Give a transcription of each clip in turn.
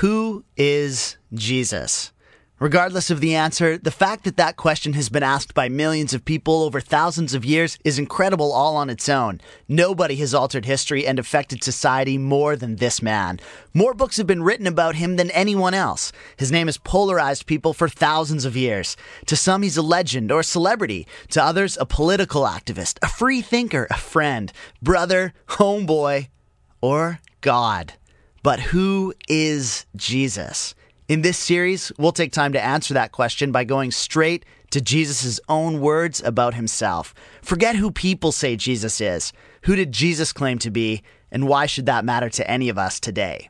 Who is Jesus? Regardless of the answer, the fact that that question has been asked by millions of people over thousands of years is incredible all on its own. Nobody has altered history and affected society more than this man. More books have been written about him than anyone else. His name has polarized people for thousands of years. To some, he's a legend or a celebrity. To others, a political activist, a free thinker, a friend, brother, homeboy, or God. But who is Jesus? In this series, we'll take time to answer that question by going straight to Jesus' own words about himself. Forget who people say Jesus is. Who did Jesus claim to be, and why should that matter to any of us today?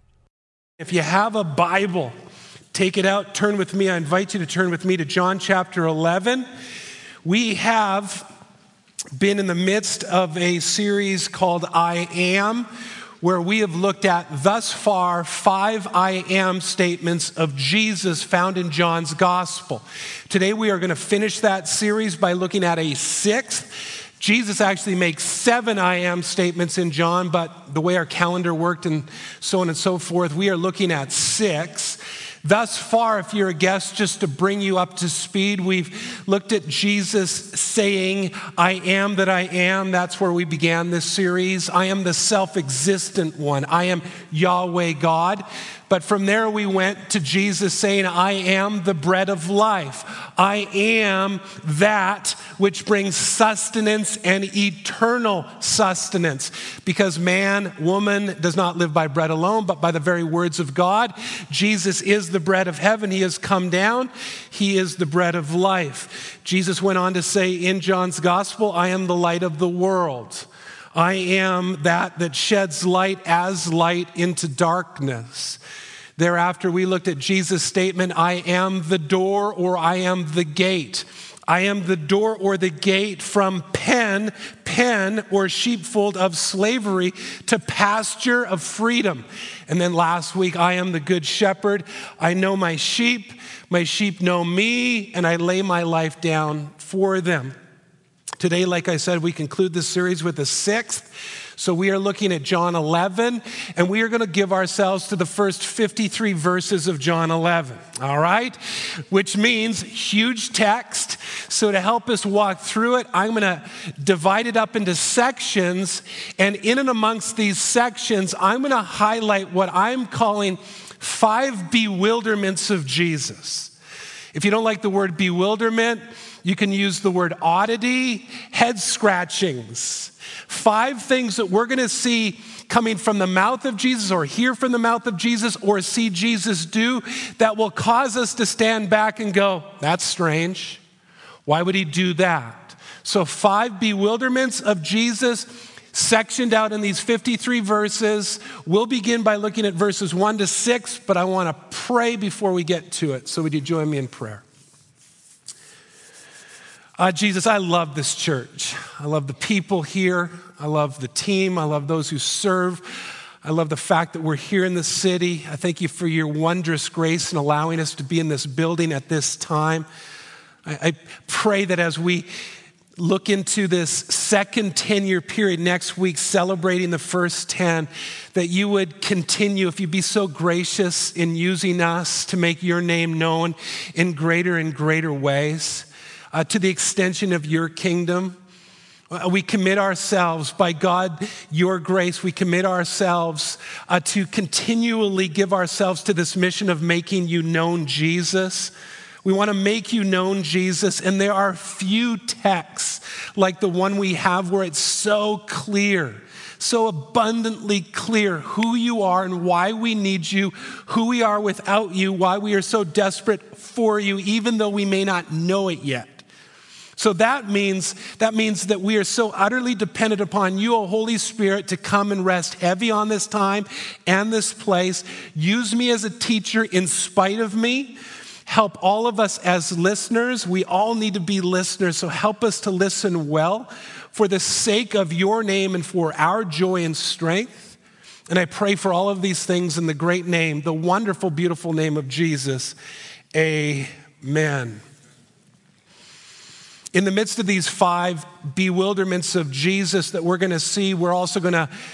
If you have a Bible, take it out, turn with me. I invite you to turn with me to John chapter 11. We have been in the midst of a series called I Am, where we have looked at thus far 5 I am statements of Jesus found in John's gospel. Today we are going to finish that series by looking at a 6th. Jesus actually makes 7 I am statements in John, but the way our calendar worked and so on and so forth, we are looking at 6. Thus far, if you're a guest, just to bring you up to speed, we've looked at Jesus saying, I am that I am. That's where we began this series. I am the self-existent one. I am Yahweh God. But from there we went to Jesus saying, I am the bread of life. I am that which brings sustenance and eternal sustenance. Because man, woman does not live by bread alone, but by the very words of God. Jesus is the bread of heaven. He has come down. He is the bread of life. Jesus went on to say in John's gospel, I am the light of the world. I am that sheds light as light into darkness. Thereafter, we looked at Jesus' statement, I am the door or I am the gate. I am the door or the gate from pen or sheepfold of slavery to pasture of freedom. And then last week, I am the good shepherd. I know my sheep know me, and I lay my life down for them. Today, like I said, we conclude this series with the 6th. So we are looking at John 11, and we are going to give ourselves to the first 53 verses of John 11, all right? Which means huge text. So to help us walk through it, I'm going to divide it up into sections, and in and amongst these sections, I'm going to highlight what I'm calling 5 bewilderments of Jesus. If you don't like the word bewilderment, you can use the word oddity, head scratchings. 5 things that we're going to see coming from the mouth of Jesus or hear from the mouth of Jesus or see Jesus do that will cause us to stand back and go, that's strange. Why would he do that? So 5 bewilderments of Jesus sectioned out in these 53 verses. We'll begin by looking at verses 1 to 6, but I want to pray before we get to it. So would you join me in prayer? Jesus, I love this church. I love the people here. I love the team. I love those who serve. I love the fact that we're here in the city. I thank you for your wondrous grace in allowing us to be in this building at this time. I pray that as we look into this second 10-year period next week, celebrating the first 10, that you would continue, if you'd be so gracious in using us to make your name known in greater and greater ways. To the extension of your kingdom. We commit ourselves, by God, your grace, we commit ourselves to continually give ourselves to this mission of making you known, Jesus. We want to make you known, Jesus, and there are few texts like the one we have where it's so clear, so abundantly clear who you are and why we need you, who we are without you, why we are so desperate for you, even though we may not know it yet. So that means that we are so utterly dependent upon you, O Holy Spirit, to come and rest heavy on this time and this place. Use me as a teacher in spite of me. Help all of us as listeners. We all need to be listeners, so help us to listen well for the sake of your name and for our joy and strength. And I pray for all of these things in the great name, the wonderful, beautiful name of Jesus. Amen. In the midst of these 5 bewilderments of Jesus that we're going to see, we're also going to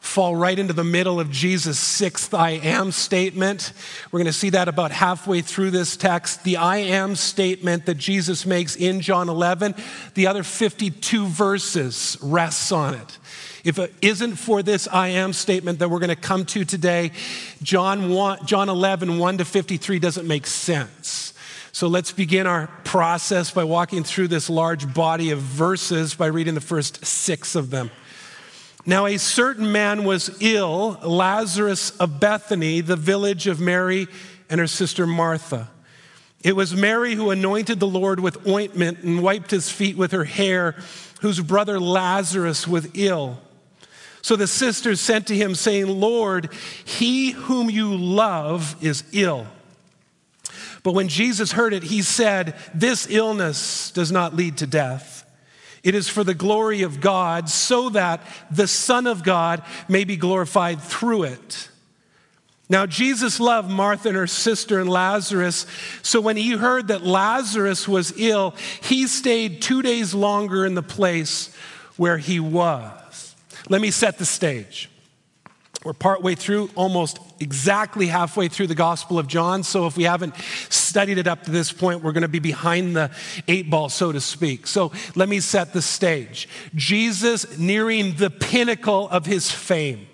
fall right into the middle of Jesus' sixth I am statement. We're going to see that about halfway through this text. The I am statement that Jesus makes in John 11, the other 52 verses rests on it. If it isn't for this I am statement that we're going to come to today, John 11, 1 to 53 doesn't make sense. So let's begin our process by walking through this large body of verses by reading the first 6 of them. Now a certain man was ill, Lazarus of Bethany, the village of Mary and her sister Martha. It was Mary who anointed the Lord with ointment and wiped his feet with her hair, whose brother Lazarus was ill. So the sisters sent to him, saying, Lord, he whom you love is ill. But when Jesus heard it, he said, this illness does not lead to death. It is for the glory of God, so that the Son of God may be glorified through it. Now Jesus loved Martha and her sister and Lazarus, so when he heard that Lazarus was ill, he stayed 2 days longer in the place where he was. Let me set the stage. We're partway through, almost exactly halfway through the Gospel of John. So if we haven't studied it up to this point, we're going to be behind the 8 ball, so to speak. So let me set the stage. Jesus nearing the pinnacle of his fame.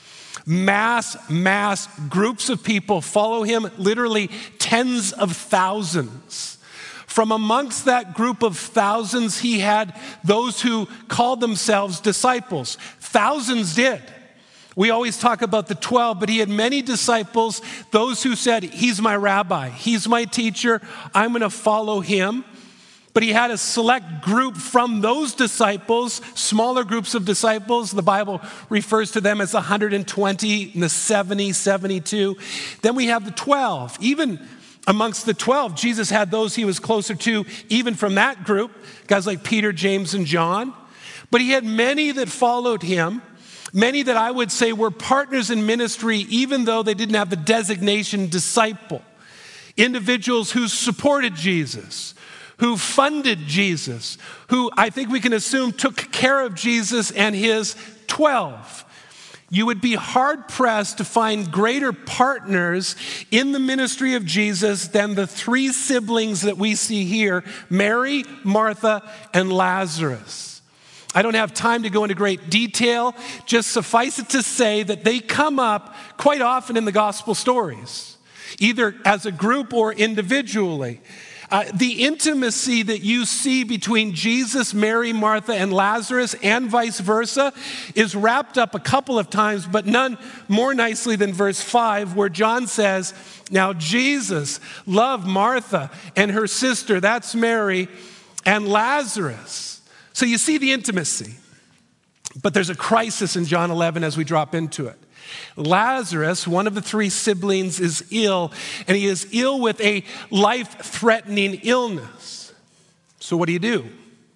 Mass groups of people follow him, literally tens of thousands. From amongst that group of thousands, he had those who called themselves disciples. Thousands did. We always talk about the 12, but he had many disciples, those who said, he's my rabbi, he's my teacher, I'm going to follow him. But he had a select group from those disciples, smaller groups of disciples. The Bible refers to them as 120 and the 70, 72. Then we have the 12. Even amongst the 12, Jesus had those he was closer to, even from that group, guys like Peter, James, and John. But he had many that followed him. Many that I would say were partners in ministry, even though they didn't have the designation disciple. Individuals who supported Jesus, who funded Jesus, who I think we can assume took care of Jesus and his 12. You would be hard-pressed to find greater partners in the ministry of Jesus than the 3 siblings that we see here, Mary, Martha, and Lazarus. I don't have time to go into great detail. Just suffice it to say that they come up quite often in the gospel stories, either as a group or individually. The intimacy that you see between Jesus, Mary, Martha, and Lazarus, and vice versa, is wrapped up a couple of times, but none more nicely than verse 5, where John says, now Jesus loved Martha and her sister, that's Mary, and Lazarus. So you see the intimacy, but there's a crisis in John 11 as we drop into it. Lazarus, one of the 3 siblings, is ill, and he is ill with a life-threatening illness. So what do?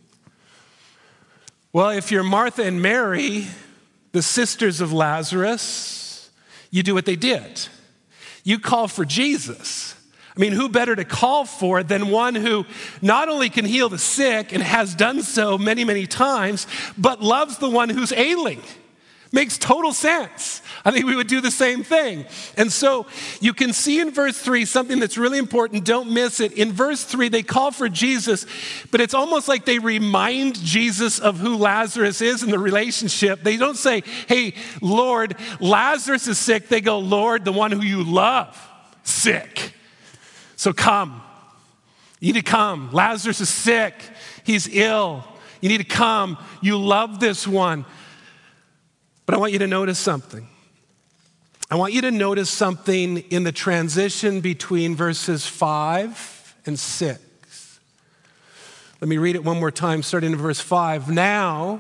Well, if you're Martha and Mary, the sisters of Lazarus, you do what they did. You call for Jesus. I mean, who better to call for than one who not only can heal the sick and has done so many, many times, but loves the one who's ailing. Makes total sense. I think we would do the same thing. And so you can see in verse 3 something that's really important. Don't miss it. In verse 3, they call for Jesus, but it's almost like they remind Jesus of who Lazarus is in the relationship. They don't say, hey, Lord, Lazarus is sick. They go, Lord, the one who you love, sick. So come. You need to come. Lazarus is sick. He's ill. You need to come. You love this one. But I want you to notice something. I want you to notice something in the transition between verses 5 and 6. Let me read it one more time, starting in verse 5. Now,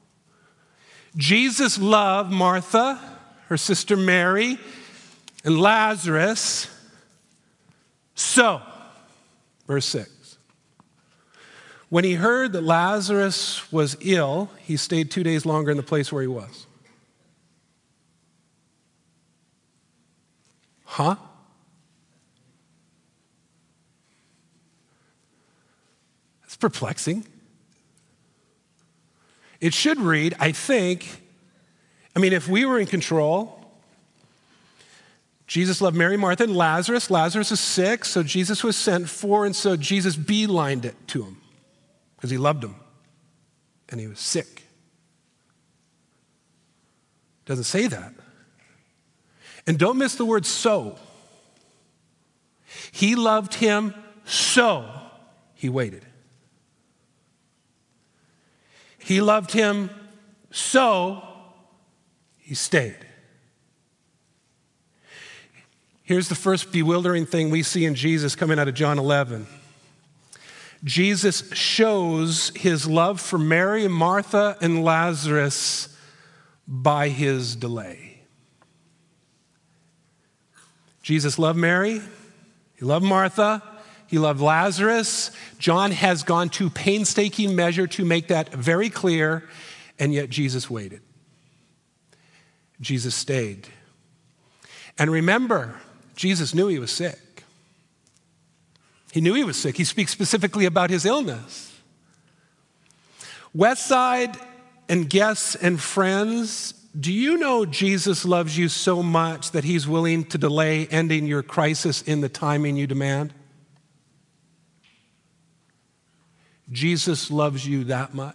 Jesus loved Martha, her sister Mary, and Lazarus. So, verse 6, when he heard that Lazarus was ill, he stayed 2 days longer in the place where he was. Huh? That's perplexing. It should read, I think, I mean, if we were in control, Jesus loved Mary, Martha, and Lazarus. Lazarus is sick, so Jesus was sent for, and so Jesus beelined it to him because he loved him and he was sick. Doesn't say that. And don't miss the word so. He loved him, so he waited. He loved him, so he stayed. Here's the first bewildering thing we see in Jesus coming out of John 11. Jesus shows his love for Mary, Martha, and Lazarus by his delay. Jesus loved Mary, he loved Martha, he loved Lazarus. John has gone to painstaking measure to make that very clear, and yet Jesus waited. Jesus stayed. And remember, Jesus knew he was sick. He knew he was sick. He speaks specifically about his illness. Westside and guests and friends, do you know Jesus loves you so much that he's willing to delay ending your crisis in the timing you demand? Jesus loves you that much.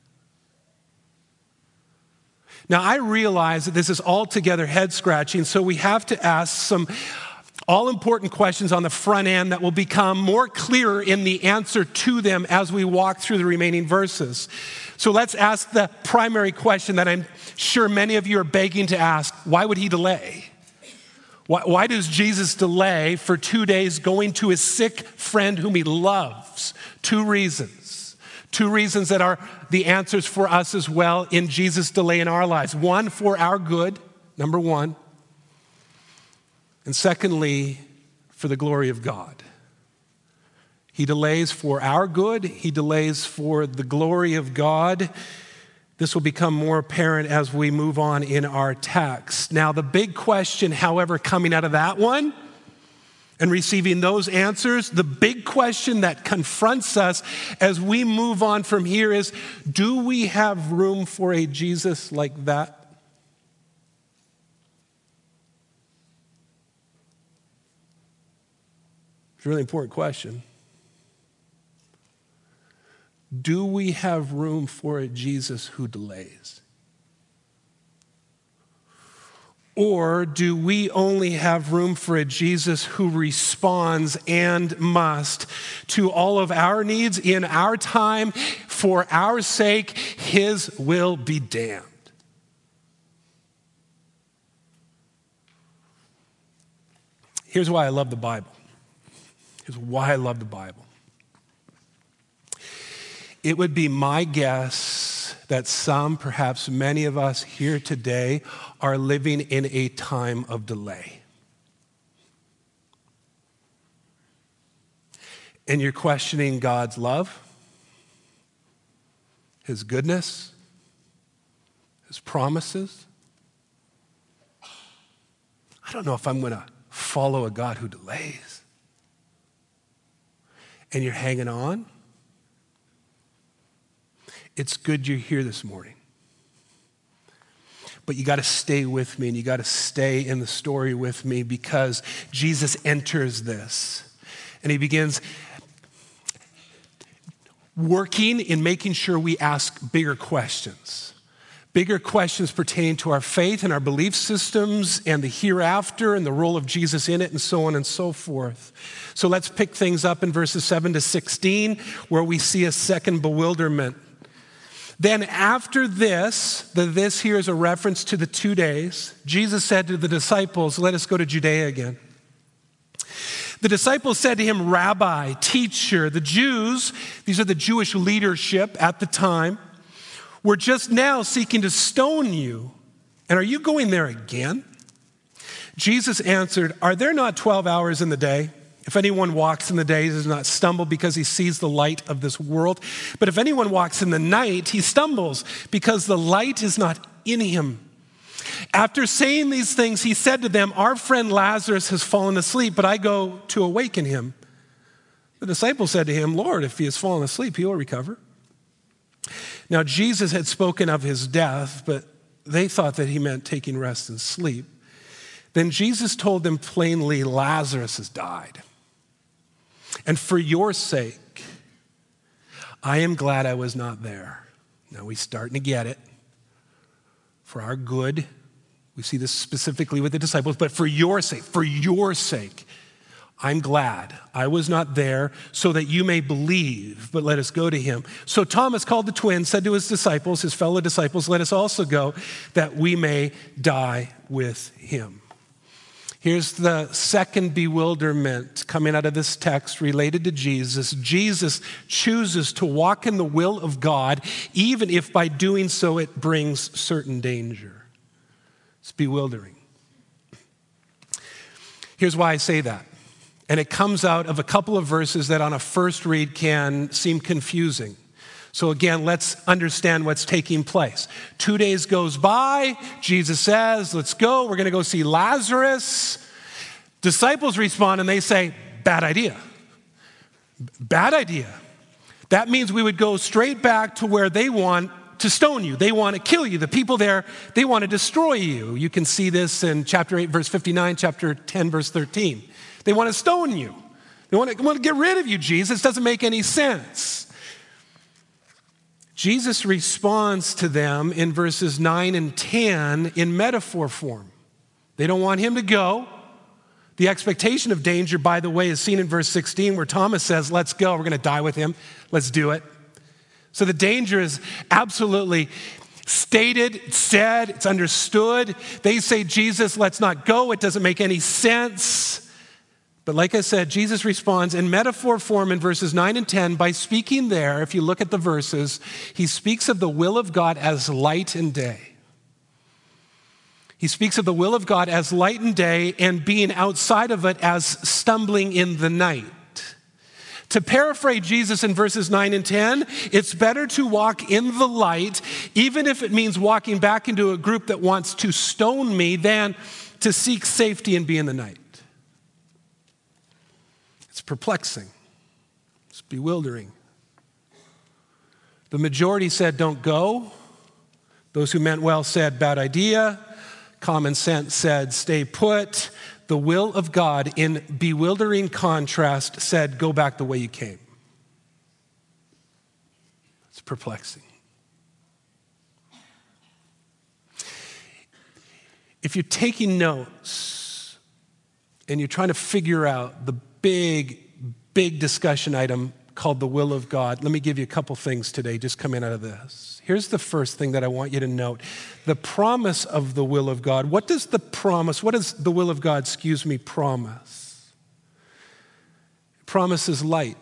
Now, I realize that this is altogether head-scratching, so we have to ask some all-important questions on the front end that will become more clearer in the answer to them as we walk through the remaining verses. So let's ask the primary question that I'm sure many of you are begging to ask. Why would he delay? Why does Jesus delay for 2 days going to his sick friend whom he loves? 2 reasons. 2 reasons that are the answers for us as well in Jesus' delay in our lives. 1, for our good, number 1. And secondly, for the glory of God. He delays for our good. He delays for the glory of God. This will become more apparent as we move on in our text. Now, the big question, however, coming out of that one and receiving those answers, the big question that confronts us as we move on from here is, do we have room for a Jesus like that? It's a really important question. Do we have room for a Jesus who delays? Or do we only have room for a Jesus who responds and must to all of our needs in our time for our sake? His will be damned. Here's why I love the Bible. Here's why I love the Bible. It would be my guess that some, perhaps many of us here today are living in a time of delay. And you're questioning God's love, his goodness, his promises. I don't know if I'm going to follow a God who delays. And you're hanging on. It's good you're here this morning. But you got to stay with me and you got to stay in the story with me because Jesus enters this and he begins working in making sure we ask bigger questions. Bigger questions pertaining to our faith and our belief systems and the hereafter and the role of Jesus in it and so on and so forth. So let's pick things up in verses 7 to 16 where we see a second bewilderment. Then after this, this here is a reference to the 2 days, Jesus said to the disciples, let us go to Judea again. The disciples said to him, Rabbi, teacher, the Jews, these are the Jewish leadership at the time, were just now seeking to stone you. And are you going there again? Jesus answered, are there not 12 hours in the day? If anyone walks in the day, he does not stumble because he sees the light of this world. But if anyone walks in the night, he stumbles because the light is not in him. After saying these things, he said to them, our friend Lazarus has fallen asleep, but I go to awaken him. The disciples said to him, Lord, if he has fallen asleep, he will recover. Now, Jesus had spoken of his death, but they thought that he meant taking rest and sleep. Then Jesus told them plainly, Lazarus has died. And for your sake, I am glad I was not there. Now we're starting to get it. For our good, we see this specifically with the disciples, but for your sake, I'm glad I was not there so that you may believe, but let us go to him. So Thomas called the twin, said to his disciples, his fellow disciples, let us also go that we may die with him. Here's the second bewilderment coming out of this text related to Jesus. Jesus chooses to walk in the will of God, even if by doing so it brings certain danger. It's bewildering. Here's why I say that. And it comes out of a couple of verses that on a first read can seem confusing. So again, let's understand what's taking place. 2 days goes by. Jesus says, let's go. We're going to go see Lazarus. Disciples respond and they say, bad idea. Bad idea. That means we would go straight back to where they want to stone you. They want to kill you. The people there, they want to destroy you. You can see this in chapter 8, verse 59, chapter 10, verse 13. They want to stone you. They want to get rid of you, Jesus. It doesn't make any sense. Jesus responds to them in verses 9 and 10 in metaphor form. They don't want him to go. The expectation of danger, by the way, is seen in verse 16 where Thomas says, let's go. We're going to die with him. Let's do it. So the danger is absolutely stated, said, it's understood. They say, Jesus, let's not go. It doesn't make any sense. But like I said, Jesus responds in metaphor form in verses 9 and 10 by speaking there, if you look at the verses, he speaks of the will of God as light and day. He speaks of the will of God as light and day and being outside of it as stumbling in the night. To paraphrase Jesus in verses 9 and 10, it's better to walk in the light, even if it means walking back into a group that wants to stone me, than to seek safety and be in the night. It's perplexing. It's bewildering. The majority said, don't go. Those who meant well said, bad idea. Common sense said, stay put. The will of God, in bewildering contrast, said, go back the way you came. It's perplexing. If you're taking notes and you're trying to figure out the big discussion item called the will of God, let me give you a couple things today just coming out of this. Here's the first thing that I want you to note. The promise of the will of God. What does the will of God, promise? It promises light.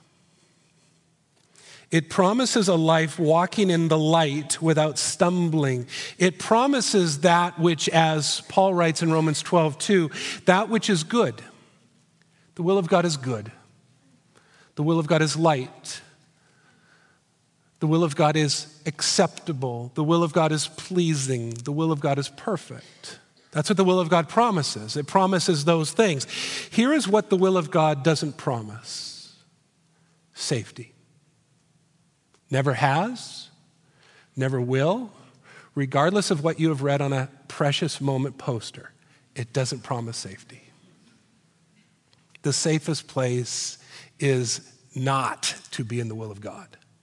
It promises a life walking in the light without stumbling. It promises that which, as Paul writes in Romans 12:2, that which is good. The will of God is good. The will of God is light. The will of God is acceptable. The will of God is pleasing. The will of God is perfect. That's what the will of God promises. It promises those things. Here is what the will of God doesn't promise. Safety. Never has, never will, regardless of what you have read on a Precious Moment poster. It doesn't promise safety. The safest place is not to be in the will of God.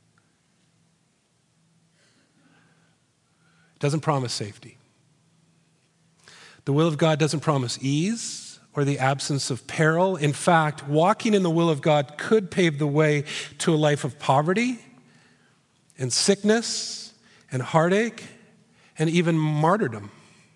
It doesn't promise safety. The will of God doesn't promise ease or the absence of peril. In fact, walking in the will of God could pave the way to a life of poverty and sickness and heartache and even martyrdom.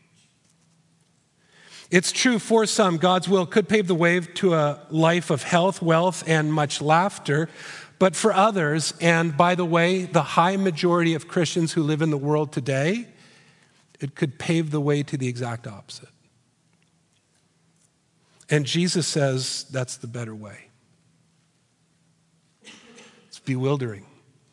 It's true for some, God's will could pave the way to a life of health, wealth, and much laughter. But for others, and by the way, the high majority of Christians who live in the world today, it could pave the way to the exact opposite. And Jesus says that's the better way. It's bewildering.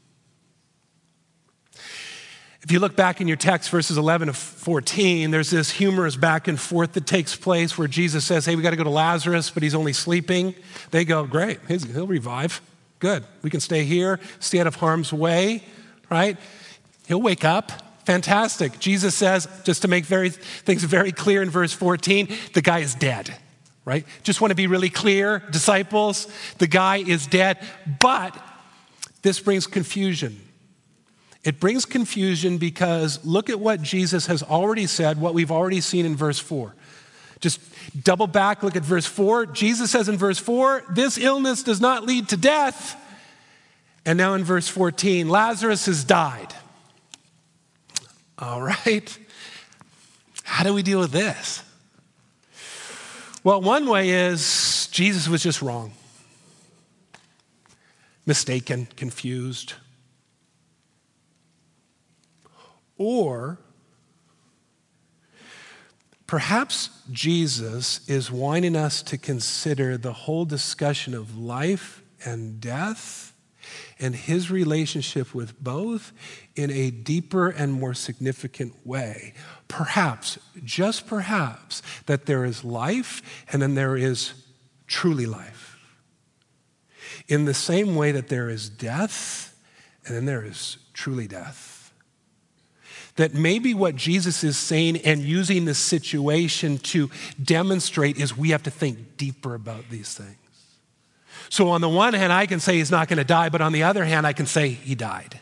If you look back in your text, verses 11 to 14, there's this humorous back and forth that takes place where Jesus says, hey, we got to go to Lazarus, but he's only sleeping. They go, great, he'll revive. Good, we can stay here, stay out of harm's way, right? He'll wake up, Fantastic. Jesus says, just to make things very clear in verse 14, the guy is dead, right? Just want to be really clear, disciples, the guy is dead. But this brings confusion. It brings confusion because look at what Jesus has already said, what we've already seen in verse 4. Just double back, look at verse 4. Jesus says in verse 4, this illness does not lead to death. And now in verse 14, Lazarus has died. All right. How do we deal with this? Well, one way is Jesus was just wrong. Mistaken, confused. Or perhaps Jesus is wanting us to consider the whole discussion of life and death and his relationship with both in a deeper and more significant way. Perhaps, just perhaps, that there is life and then there is truly life. In the same way that there is death and then there is truly death. That maybe what Jesus is saying and using this situation to demonstrate is we have to think deeper about these things. So on the one hand, I can say he's not going to die, but on the other hand, I can say he died.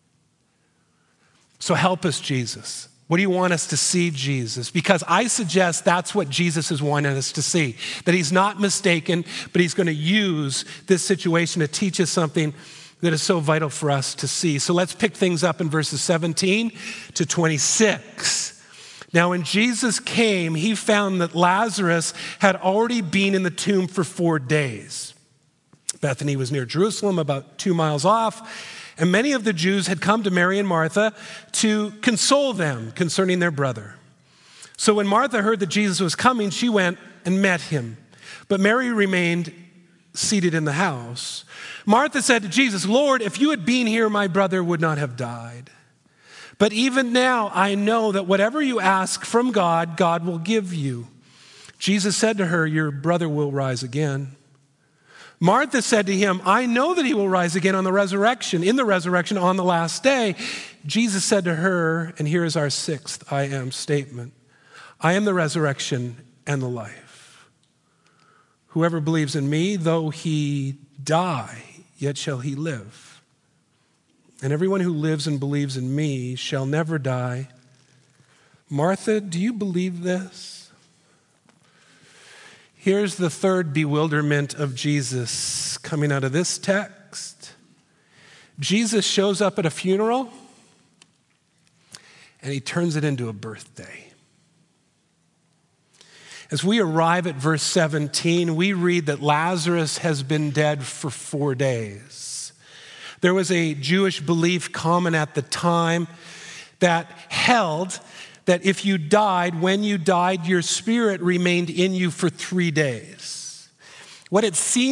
So help us, Jesus. What do you want us to see, Jesus? Because I suggest that's what Jesus is wanting us to see, that he's not mistaken, but he's going to use this situation to teach us something that is so vital for us to see. So let's pick things up in verses 17 to 26. Now, when Jesus came, he found that Lazarus had already been in the tomb for 4 days. Bethany was near Jerusalem, about 2 miles off, and many of the Jews had come to Mary and Martha to console them concerning their brother. So when Martha heard that Jesus was coming, she went and met him. But Mary remained seated in the house. Martha said to Jesus, Lord, if you had been here, my brother would not have died. But even now I know that whatever you ask from God, God will give you. Jesus said to her, your brother will rise again. Martha said to him, I know that he will rise again in the resurrection on the last day. Jesus said to her, and here is our 6th I am statement, I am the resurrection and the life. Whoever believes in me, though he die, yet shall he live. And everyone who lives and believes in me shall never die. Martha, do you believe this? Here's the third bewilderment of Jesus coming out of this text. Jesus shows up at a funeral and he turns it into a birthday. As we arrive at verse 17, we read that Lazarus has been dead for 4 days. There was a Jewish belief common at the time that held that if you died, when you died, your spirit remained in you for 3 days. What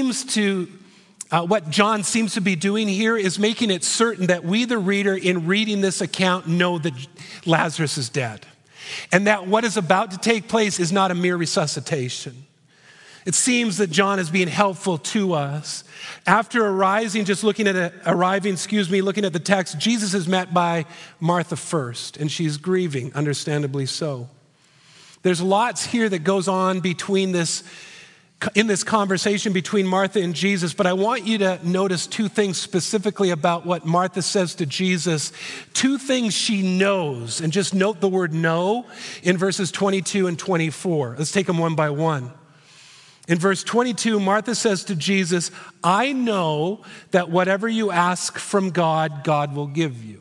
John seems to be doing here is making it certain that we, the reader, in reading this account, know that Lazarus is dead. And that what is about to take place is not a mere resuscitation. It seems that John is being helpful to us. After looking at the text, Jesus is met by Martha first, and she's grieving, understandably so. There's lots here that goes on in this conversation between Martha and Jesus, but I want you to notice 2 things specifically about what Martha says to Jesus. 2 things she knows, and just note the word know in verses 22 and 24. Let's take them one by one. In verse 22, Martha says to Jesus, I know that whatever you ask from God, God will give you.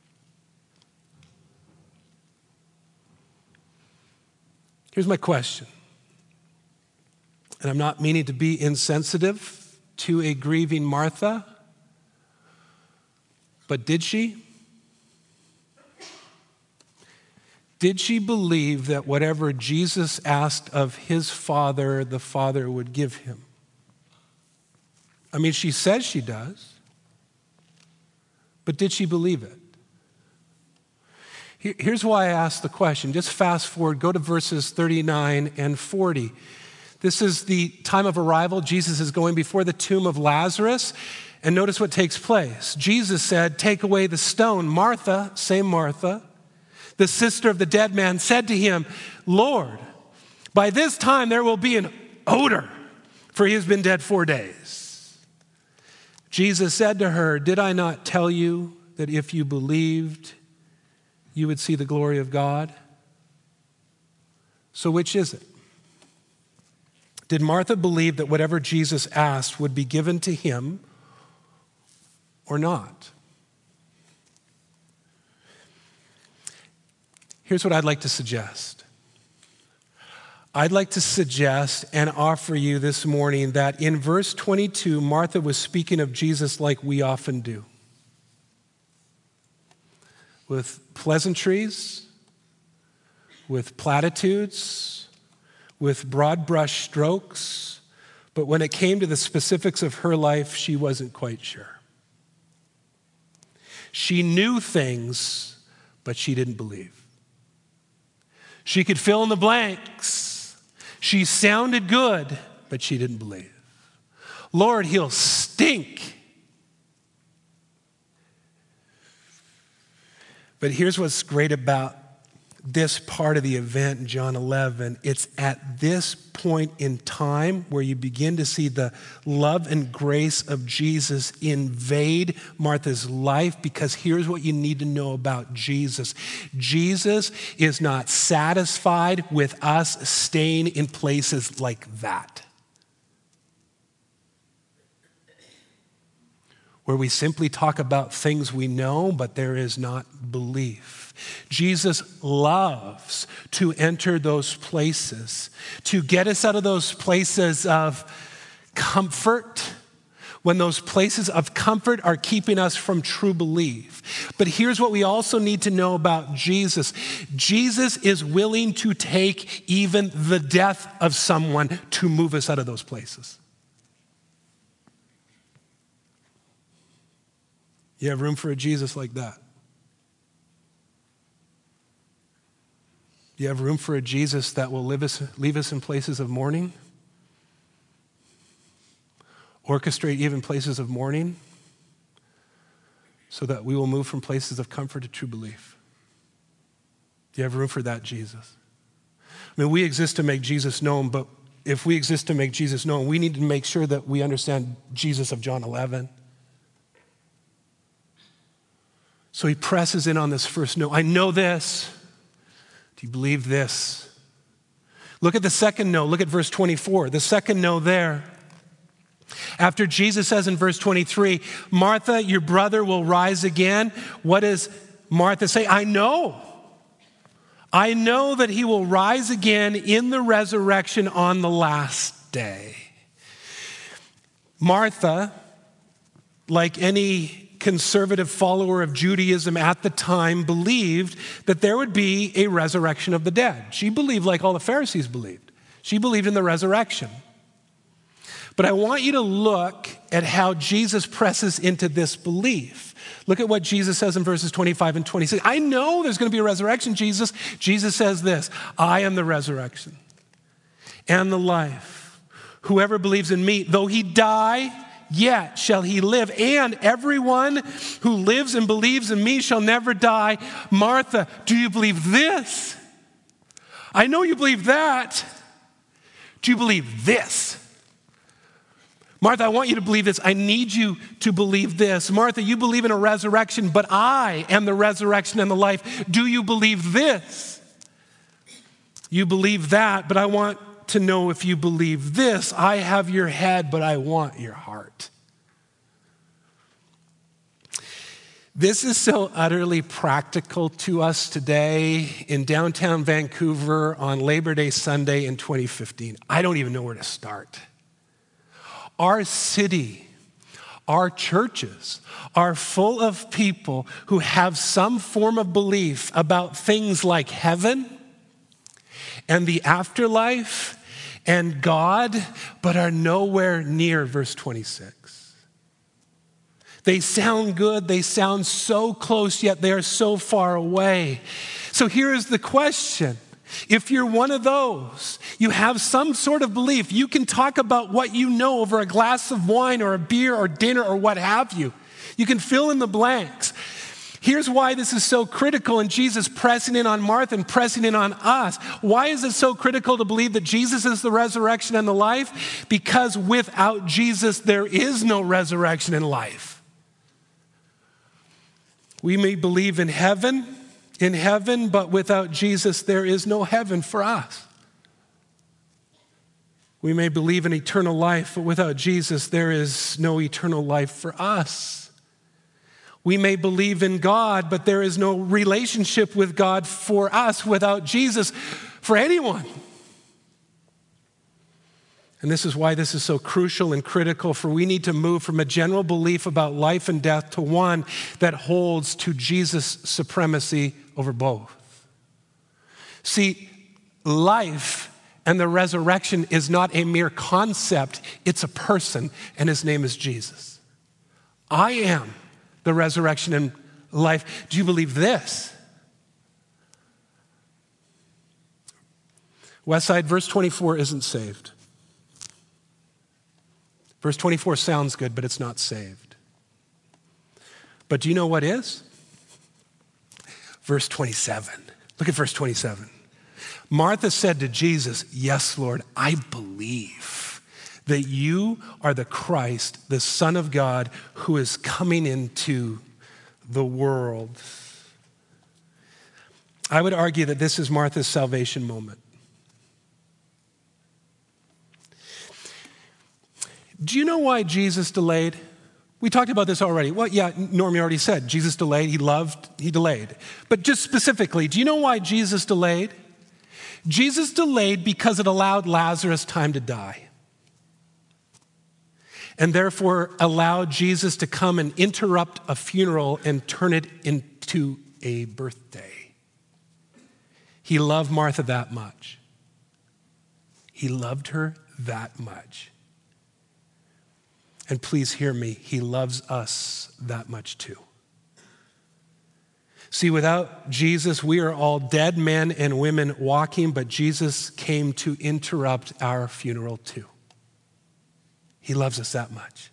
Here's my question. And I'm not meaning to be insensitive to a grieving Martha, but did she? Did she believe that whatever Jesus asked of his Father, the Father would give him? I mean, she says she does, but did she believe it? Here's why I asked the question. Just fast forward, go to verses 39 and 40. This is the time of arrival. Jesus is going before the tomb of Lazarus, and notice what takes place. Jesus said, take away the stone. Martha, same Martha, the sister of the dead man, said to him, "Lord, by this time there will be an odor, for he has been dead 4 days." Jesus said to her, "Did I not tell you that if you believed, you would see the glory of God?" So which is it? Did Martha believe that whatever Jesus asked would be given to him or not? Here's what I'd like to suggest. I'd like to suggest and offer you this morning that in verse 22, Martha was speaking of Jesus like we often do, with pleasantries, with platitudes, with broad brush strokes, but when it came to the specifics of her life, she wasn't quite sure. She knew things, but she didn't believe. She could fill in the blanks. She sounded good, but she didn't believe. Lord, he'll stink. But here's what's great about this part of the event in John 11. It's at this point in time where you begin to see the love and grace of Jesus invade Martha's life, because here's what you need to know about Jesus. Jesus is not satisfied with us staying in places like that, where we simply talk about things we know, but there is not belief. Jesus loves to enter those places, to get us out of those places of comfort, when those places of comfort are keeping us from true belief. But here's what we also need to know about Jesus. Jesus is willing to take even the death of someone to move us out of those places. You have room for a Jesus like that? Do you have room for a Jesus that will leave us in places of mourning? Orchestrate even places of mourning so that we will move from places of comfort to true belief? Do you have room for that Jesus? I mean, we exist to make Jesus known, but if we exist to make Jesus known, we need to make sure that we understand Jesus of John 11. So he presses in on this first no. I know this. Do you believe this? Look at the second no. Look at verse 24. The second no there. After Jesus says in verse 23, "Martha, your brother will rise again," what does Martha say? I know that he will rise again in the resurrection on the last day. Martha, like any conservative follower of Judaism at the time, believed that there would be a resurrection of the dead. She believed like all the Pharisees believed. She believed in the resurrection. But I want you to look at how Jesus presses into this belief. Look at what Jesus says in verses 25 and 26. I know there's going to be a resurrection, Jesus. Jesus says this, "I am the resurrection and the life. Whoever believes in me, though he die, yet shall he live. And everyone who lives and believes in me shall never die." Martha, do you believe this? I know you believe that. Do you believe this? Martha, I want you to believe this. I need you to believe this. Martha, you believe in a resurrection, but I am the resurrection and the life. Do you believe this? You believe that, but I want to know if you believe this. I have your head, but I want your heart. This is so utterly practical to us today in downtown Vancouver on Labor Day Sunday in 2015. I don't even know where to start. Our city, our churches are full of people who have some form of belief about things like heaven and the afterlife and God, but are nowhere near verse 26. They sound good, they sound so close, yet they are so far away. So here is the question. If you're one of those, you have some sort of belief, you can talk about what you know over a glass of wine or a beer or dinner or what have you. You can fill in the blanks. Here's why this is so critical, and Jesus pressing in on Martha and pressing in on us. Why is it so critical to believe that Jesus is the resurrection and the life? Because without Jesus, there is no resurrection and life. We may believe in heaven, but without Jesus, there is no heaven for us. We may believe in eternal life, but without Jesus, there is no eternal life for us. We may believe in God, but there is no relationship with God for us without Jesus, for anyone. And this is why this is so crucial and critical, for we need to move from a general belief about life and death to one that holds to Jesus' supremacy over both. See, life and the resurrection is not a mere concept, it's a person, and his name is Jesus. I am the resurrection and life. Do you believe this? Westside, verse 24 isn't saved. Verse 24 sounds good, but it's not saved. But do you know what is? Verse 27. Look at verse 27. Martha said to Jesus, "Yes, Lord, I believe that you are the Christ, the Son of God, who is coming into the world." I would argue that this is Martha's salvation moment. Do you know why Jesus delayed? We talked about this already. Well, yeah, Normie already said Jesus delayed, he loved, he delayed. But just specifically, do you know why Jesus delayed? Jesus delayed because it allowed Lazarus time to die, and therefore allowed Jesus to come and interrupt a funeral and turn it into a birthday. He loved Martha that much. He loved her that much. And please hear me, he loves us that much too. See, without Jesus, we are all dead men and women walking, but Jesus came to interrupt our funeral too. He loves us that much.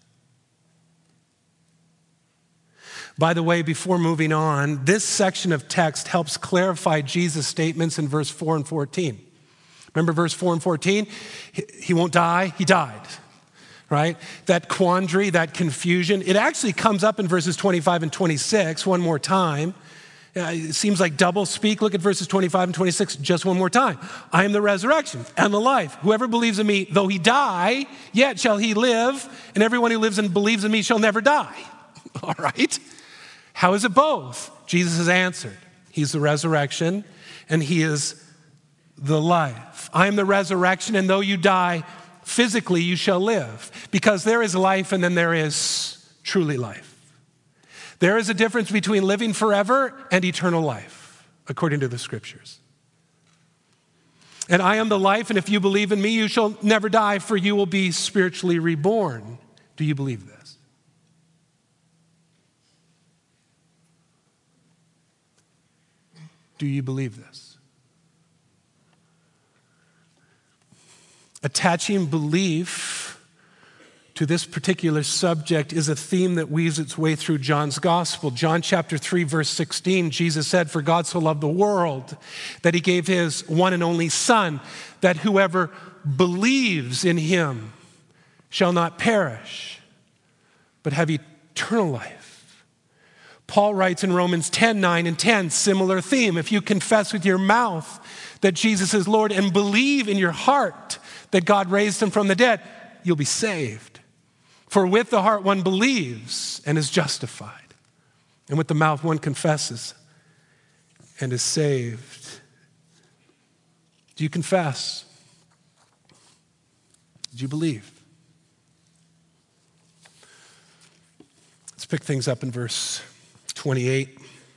By the way, before moving on, this section of text helps clarify Jesus' statements in verse 4 and 14. Remember verse 4 and 14? He won't die, he died, right? That quandary, that confusion, it actually comes up in verses 25 and 26 one more time. It seems like double speak. Look at verses 25 and 26 just one more time. I am the resurrection and the life. Whoever believes in me, though he die, yet shall he live, and everyone who lives and believes in me shall never die. All right? How is it both? Jesus has answered. He's the resurrection and he is the life. I am the resurrection, and though you die physically, you shall live, because there is life and then there is truly life. There is a difference between living forever and eternal life, according to the scriptures. And I am the life, and if you believe in me, you shall never die, for you will be spiritually reborn. Do you believe this? Do you believe this? Attaching belief to this particular subject is a theme that weaves its way through John's gospel. John chapter 3, verse 16, Jesus said, "For God so loved the world that he gave his one and only Son, that whoever believes in him shall not perish, but have eternal life." Paul writes in Romans 10, 9 and 10, similar theme. If you confess with your mouth that Jesus is Lord and believe in your heart that God raised him from the dead, you'll be saved. For with the heart one believes and is justified, and with the mouth one confesses and is saved. Do you confess? Do you believe? Let's pick things up in verse 28.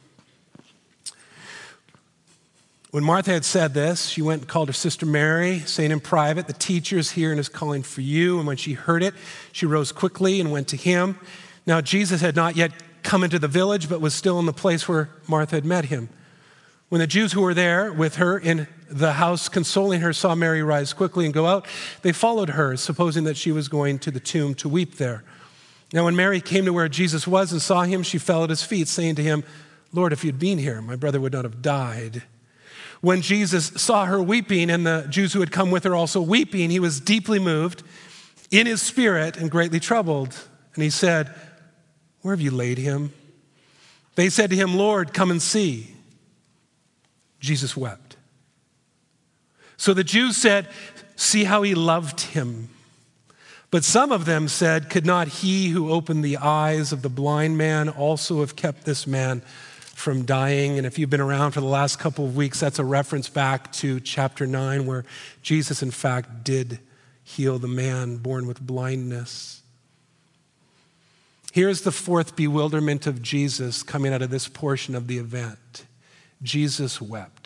When Martha had said this, she went and called her sister Mary, saying in private, "The teacher is here and is calling for you." And when she heard it, she rose quickly and went to him. Now Jesus had not yet come into the village, but was still in the place where Martha had met him. When the Jews who were there with her in the house consoling her saw Mary rise quickly and go out, they followed her, supposing that she was going to the tomb to weep there. Now when Mary came to where Jesus was and saw him, she fell at his feet, saying to him, Lord, if you'd been here, my brother would not have died. When Jesus saw her weeping and the Jews who had come with her also weeping, he was deeply moved in his spirit and greatly troubled. And he said, where have you laid him? They said to him, Lord, come and see. Jesus wept. So the Jews said, see how he loved him. But some of them said, could not he who opened the eyes of the blind man also have kept this man from dying? And if you've been around for the last couple of weeks, that's a reference back to chapter 9, where Jesus, in fact, did heal the man born with blindness. Here's the fourth bewilderment of Jesus coming out of this portion of the event. Jesus wept.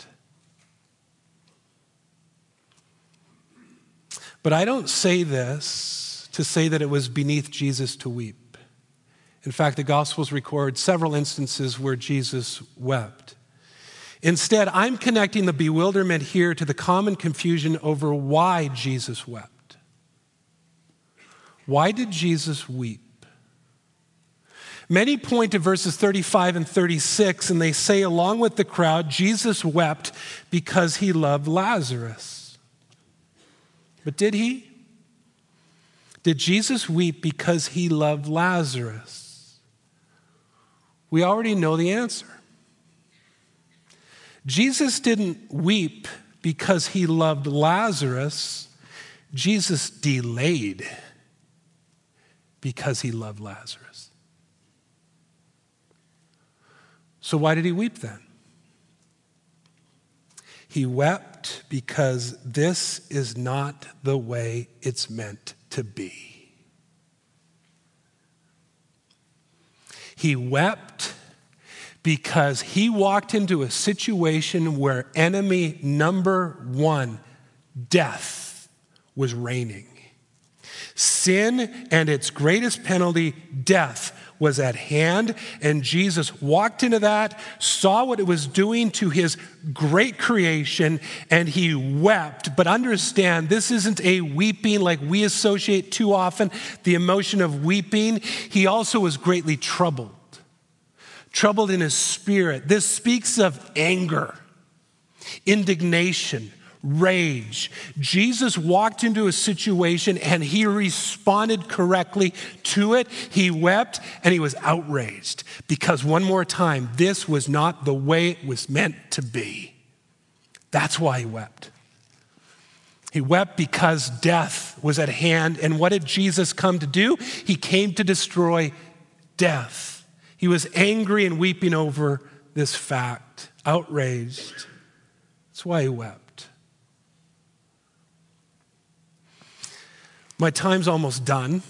But I don't say this to say that it was beneath Jesus to weep. In fact, the Gospels record several instances where Jesus wept. Instead, I'm connecting the bewilderment here to the common confusion over why Jesus wept. Why did Jesus weep? Many point to verses 35 and 36, and they say, along with the crowd, Jesus wept because he loved Lazarus. But did he? Did Jesus weep because he loved Lazarus? We already know the answer. Jesus didn't weep because he loved Lazarus. Jesus delayed because he loved Lazarus. So why did he weep then? He wept because this is not the way it's meant to be. He wept because he walked into a situation where enemy number one, death, was reigning. Sin and its greatest penalty, death, was at hand, and Jesus walked into that, saw what it was doing to his great creation, and he wept. But understand, this isn't a weeping like we associate too often, the emotion of weeping. He also was greatly troubled in his spirit. This speaks of anger, indignation, rage. Jesus walked into a situation and he responded correctly to it. He wept and he was outraged because, one more time, this was not the way it was meant to be. That's why he wept. He wept because death was at hand. And what did Jesus come to do? He came to destroy death. He was angry and weeping over this fact, outraged. That's why he wept. My time's almost done.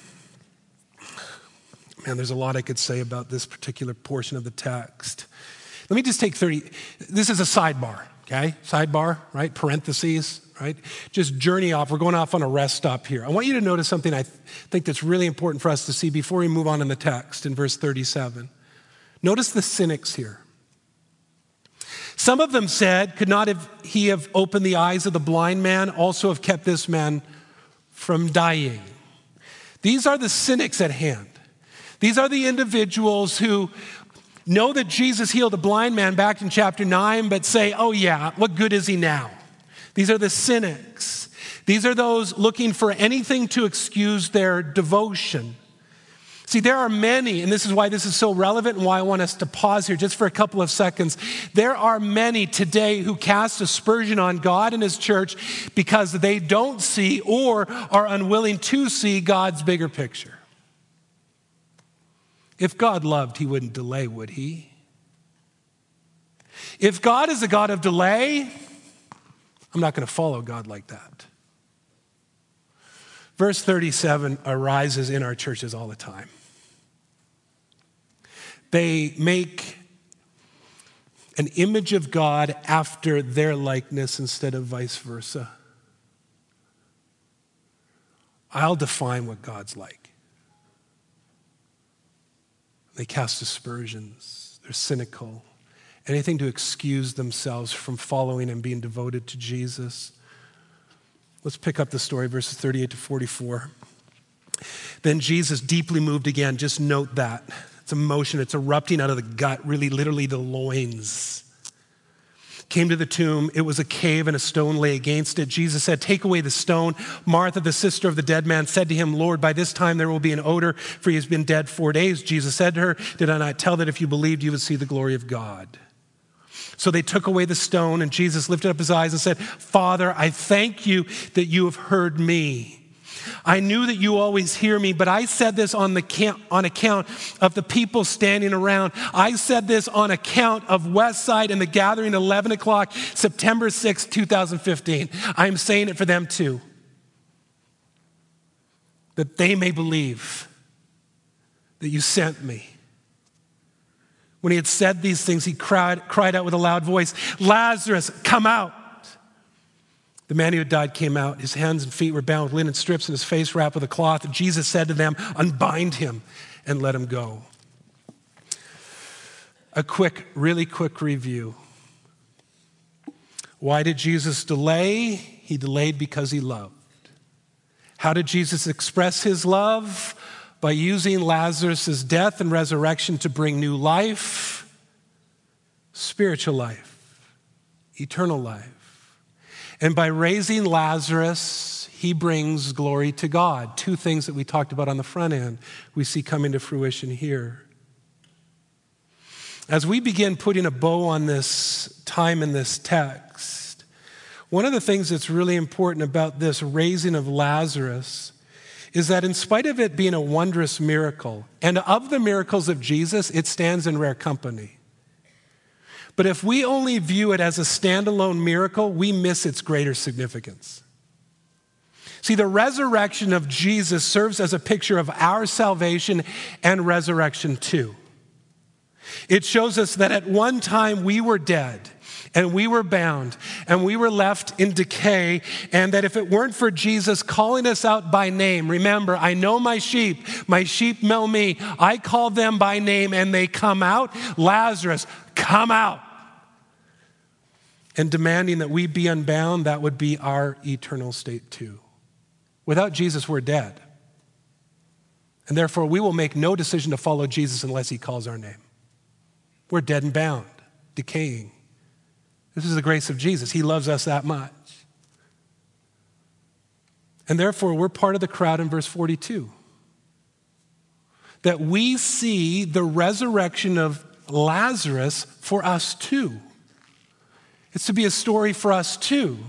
Man, there's a lot I could say about this particular portion of the text. Let me just take 30. This is a sidebar, okay? Sidebar, right? Parentheses, right? Just journey off. We're going off on a rest stop here. I want you to notice something I think that's really important for us to see before we move on in the text in verse 37. Notice the cynics here. Some of them said, could not he have opened the eyes of the blind man, also have kept this man from dying? These are the cynics at hand. These are the individuals who know that Jesus healed a blind man back in chapter 9, but say, oh yeah, what good is he now? These are the cynics. These are those looking for anything to excuse their devotion. See, there are many, and this is why this is so relevant and why I want us to pause here just for a couple of seconds. There are many today who cast aspersion on God and his church because they don't see or are unwilling to see God's bigger picture. If God loved, he wouldn't delay, would he? If God is a God of delay, I'm not going to follow God like that. Verse 37 arises in our churches all the time. They make an image of God after their likeness instead of vice versa. I'll define what God's like. They cast aspersions. They're cynical. Anything to excuse themselves from following and being devoted to Jesus. Let's pick up the story, verses 38 to 44. Then Jesus, deeply moved again, just note that. It's emotion. It's erupting out of the gut, really literally the loins. Came to the tomb. It was a cave and a stone lay against it. Jesus said, take away the stone. Martha, the sister of the dead man, said to him, Lord, by this time there will be an odor, for he has been dead 4 days. Jesus said to her, did I not tell that if you believed, you would see the glory of God? So they took away the stone, and Jesus lifted up his eyes and said, Father, I thank you that you have heard me. I knew that you always hear me, but I said this on account of the people standing around. I said this on account of Westside and the gathering at 11 o'clock, September 6, 2015. I'm saying it for them too, that they may believe that you sent me. When he had said these things, he cried out with a loud voice, Lazarus, come out. The man who had died came out. His hands and feet were bound with linen strips and his face wrapped with a cloth. And Jesus said to them, unbind him and let him go. A really quick review. Why did Jesus delay? He delayed because he loved. How did Jesus express his love? By using Lazarus' death and resurrection to bring new life, spiritual life, eternal life. And by raising Lazarus, he brings glory to God. Two things that we talked about on the front end, we see coming to fruition here. As we begin putting a bow on this time in this text, one of the things that's really important about this raising of Lazarus is that in spite of it being a wondrous miracle, and of the miracles of Jesus, it stands in rare company. But if we only view it as a standalone miracle, we miss its greater significance. See, the resurrection of Jesus serves as a picture of our salvation and resurrection too. It shows us that at one time we were dead and we were bound and we were left in decay, and that if it weren't for Jesus calling us out by name, remember, I know my sheep know me, I call them by name and they come out. Lazarus, come out. And demanding that we be unbound, that would be our eternal state too. Without Jesus, we're dead. And therefore, we will make no decision to follow Jesus unless he calls our name. We're dead and bound, decaying. This is the grace of Jesus. He loves us that much. And therefore, we're part of the crowd in verse 42. That we see the resurrection of Lazarus for us too. It's to be a story for us too.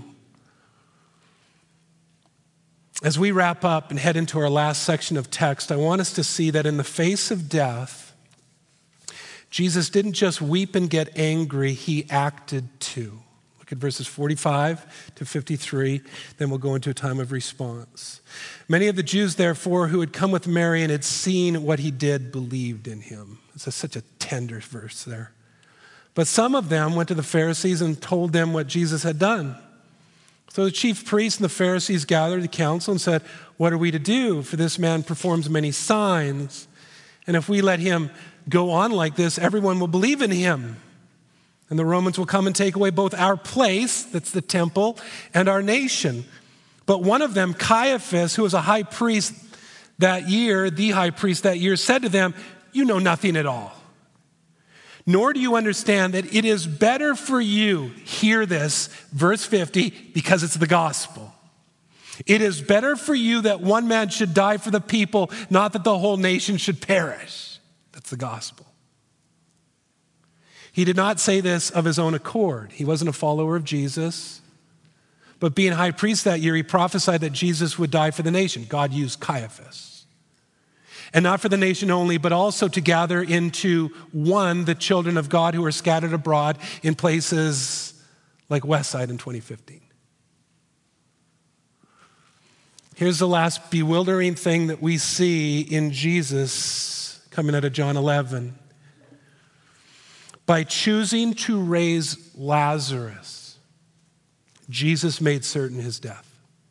As we wrap up and head into our last section of text, I want us to see that in the face of death, Jesus didn't just weep and get angry, he acted too. Look at verses 45 to 53, then we'll go into a time of response. Many of the Jews, therefore, who had come with Mary and had seen what he did, believed in him. It's such a tender verse there. But some of them went to the Pharisees and told them what Jesus had done. So the chief priests and the Pharisees gathered the council and said, what are we to do? For this man performs many signs. And if we let him go on like this, everyone will believe in him. And the Romans will come and take away both our place, that's the temple, and our nation. But one of them, Caiaphas, who was a high priest that year, the high priest that year, said to them, you know nothing at all. Nor do you understand that it is better for you, hear this, verse 50, because it's the gospel. It is better for you that one man should die for the people, not that the whole nation should perish. That's the gospel. He did not say this of his own accord. He wasn't a follower of Jesus. But being high priest that year, he prophesied that Jesus would die for the nation. God used Caiaphas. And not for the nation only, but also to gather into one the children of God who are scattered abroad in places like Westside in 2015. Here's the last bewildering thing that we see in Jesus coming out of John 11. By choosing to raise Lazarus, Jesus made certain his death.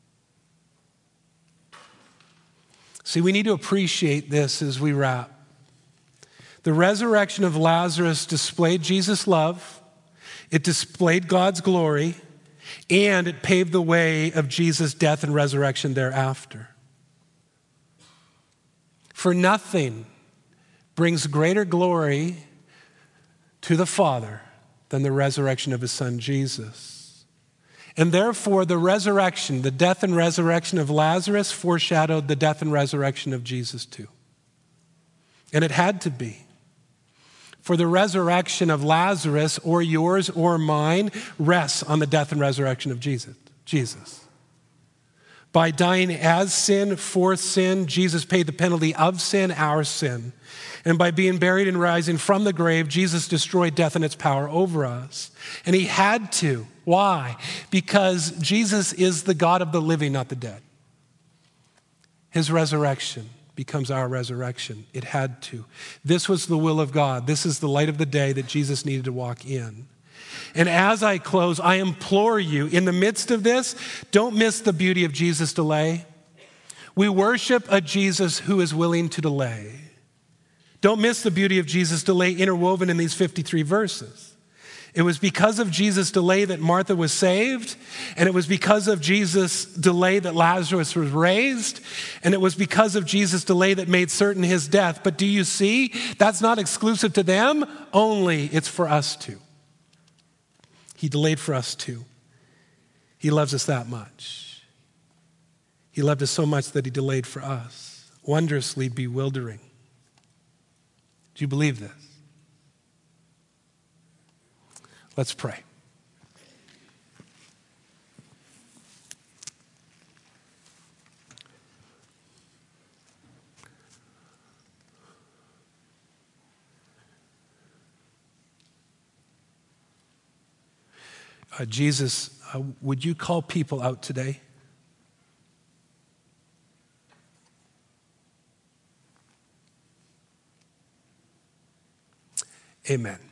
See, we need to appreciate this as we wrap. The resurrection of Lazarus displayed Jesus' love, it displayed God's glory, and it paved the way of Jesus' death and resurrection thereafter. For nothing brings greater glory to the Father than the resurrection of his Son, Jesus. And therefore, the resurrection, the death and resurrection of Lazarus foreshadowed the death and resurrection of Jesus too. And it had to be. For the resurrection of Lazarus, or yours or mine, rests on the death and resurrection of Jesus. By dying as sin, for sin, Jesus paid the penalty of sin, our sin. And by being buried and rising from the grave, Jesus destroyed death and its power over us. And he had to. Why? Because Jesus is the God of the living, not the dead. His resurrection becomes our resurrection. It had to. This was the will of God. This is the light of the day that Jesus needed to walk in. And as I close, I implore you, in the midst of this, don't miss the beauty of Jesus' delay. We worship a Jesus who is willing to delay. Don't miss the beauty of Jesus' delay interwoven in these 53 verses. It was because of Jesus' delay that Martha was saved, and it was because of Jesus' delay that Lazarus was raised, and it was because of Jesus' delay that made certain his death. But do you see? That's not exclusive to them only. It's for us too. He delayed for us too. He loves us that much. He loved us so much that he delayed for us. Wondrously bewildering. Do you believe this? Let's pray. Jesus, would you call people out today? Amen.